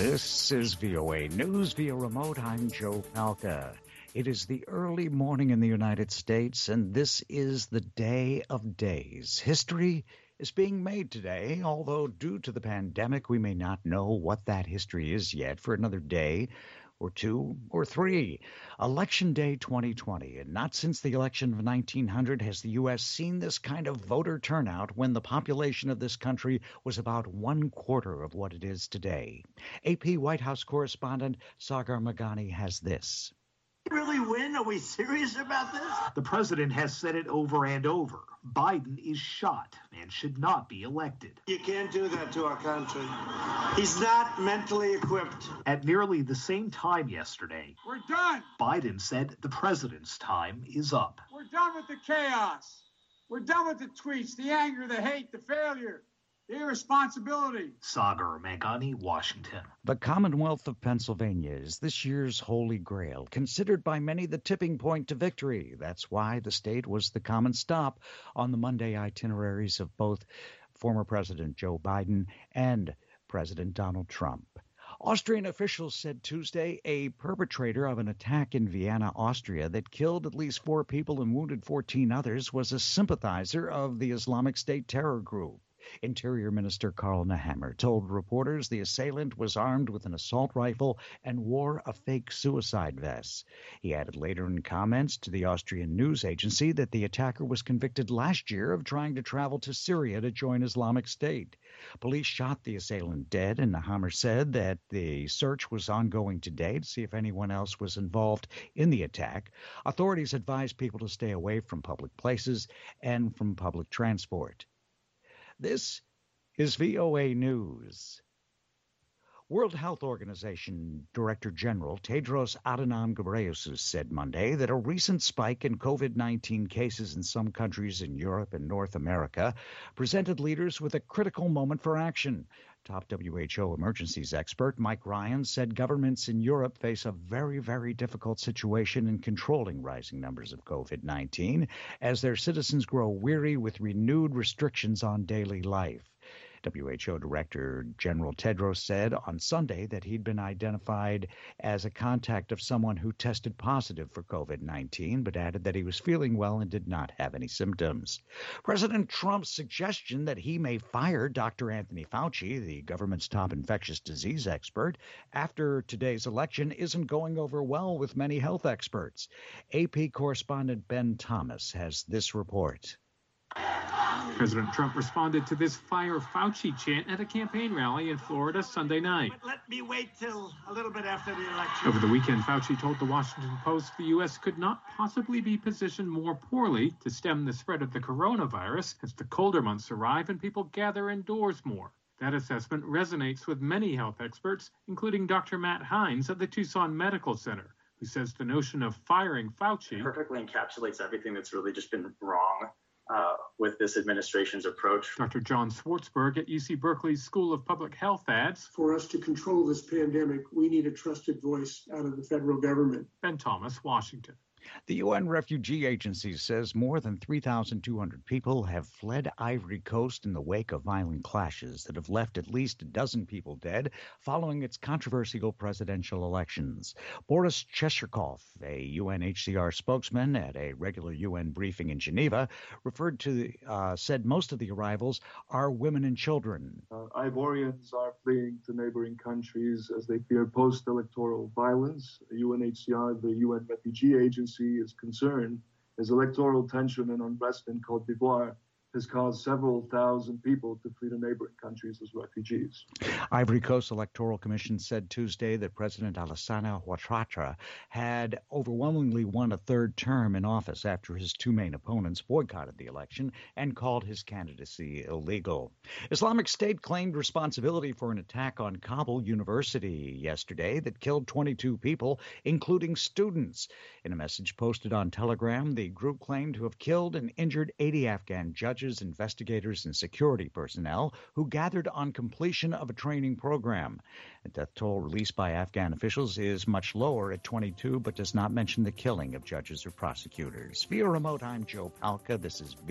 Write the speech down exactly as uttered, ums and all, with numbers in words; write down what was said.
This is V O A News via remote. I'm Joe Palca. It is the early morning in the United States, and this is the day of days. History is being made today, although due to the pandemic, we may not know what that history is yet for another day or two or three. Election Day twenty twenty, and not since the election of nineteen hundred has the U S seen this kind of voter turnout when the population of this country was about one quarter of what it is today. A P White House correspondent Sagar Meghani has this. Really win? Are we serious about this? The president has said it over and over. Biden is shot and should not be elected. You can't do that to our country. He's not mentally equipped. At nearly the same time yesterday, we're done. Biden said the president's time is up. We're done with the chaos. We're done with the tweets, the anger, the hate, the failure. Irresponsibility. Sagar Meghani, Washington. The Commonwealth of Pennsylvania is this year's holy grail, considered by many the tipping point to victory. That's why the state was the common stop on the Monday itineraries of both former President Joe Biden and President Donald Trump. Austrian officials said Tuesday a perpetrator of an attack in Vienna, Austria, that killed at least four people and wounded fourteen others was a sympathizer of the Islamic State terror group. Interior Minister Karl Nehammer told reporters the assailant was armed with an assault rifle and wore a fake suicide vest. He added later in comments to the Austrian news agency that the attacker was convicted last year of trying to travel to Syria to join Islamic State. Police shot the assailant dead, and Nehammer said that the search was ongoing today to see if anyone else was involved in the attack. Authorities advised people to stay away from public places and from public transport. This is V O A News. World Health Organization Director General Tedros Adhanom Ghebreyesus said Monday that a recent spike in COVID nineteen cases in some countries in Europe and North America presented leaders with a critical moment for action. Top W H O emergencies expert Mike Ryan said governments in Europe face a very, very difficult situation in controlling rising numbers of COVID nineteen as their citizens grow weary with renewed restrictions on daily life. W H O Director General Tedros said on Sunday that he'd been identified as a contact of someone who tested positive for COVID nineteen, but added that he was feeling well and did not have any symptoms. President Trump's suggestion that he may fire Doctor Anthony Fauci, the government's top infectious disease expert, after today's election isn't going over well with many health experts. A P correspondent Ben Thomas has this report. President Trump responded to this Fire Fauci chant at a campaign rally in Florida Sunday night. But let me wait till a little bit after the election. Over the weekend, Fauci told the Washington Post the U S could not possibly be positioned more poorly to stem the spread of the coronavirus as the colder months arrive and people gather indoors more. That assessment resonates with many health experts, including Doctor Matt Hines at the Tucson Medical Center, who says the notion of firing Fauci perfectly encapsulates everything that's really just been wrong Uh, with this administration's approach. Doctor John Swartzberg at U C Berkeley's School of Public Health adds, for us to control this pandemic, we need a trusted voice out of the federal government. Ben Thomas, Washington. The U N Refugee Agency says more than three thousand two hundred people have fled Ivory Coast in the wake of violent clashes that have left at least a dozen people dead following its controversial presidential elections. Boris Chesherkov, a U N H C R spokesman at a regular U N briefing in Geneva, referred to, uh, said most of the arrivals are women and children. Uh, Ivorians are fleeing to neighboring countries as they fear post-electoral violence. The U N H C R, the U N Refugee Agency, is concerned as electoral tension and unrest in Côte d'Ivoire has caused several thousand people to flee to neighboring countries as refugees. Ivory Coast Electoral Commission said Tuesday that President Alassane Ouattara had overwhelmingly won a third term in office after his two main opponents boycotted the election and called his candidacy illegal. Islamic State claimed responsibility for an attack on Kabul University yesterday that killed twenty-two people, including students. In a message posted on Telegram, the group claimed to have killed and injured eighty Afghan judges, investigators, and security personnel who gathered on completion of a training program. The death toll released by Afghan officials is much lower at twenty-two, but does not mention the killing of judges or prosecutors. Via remote, I'm Joe Palca. This is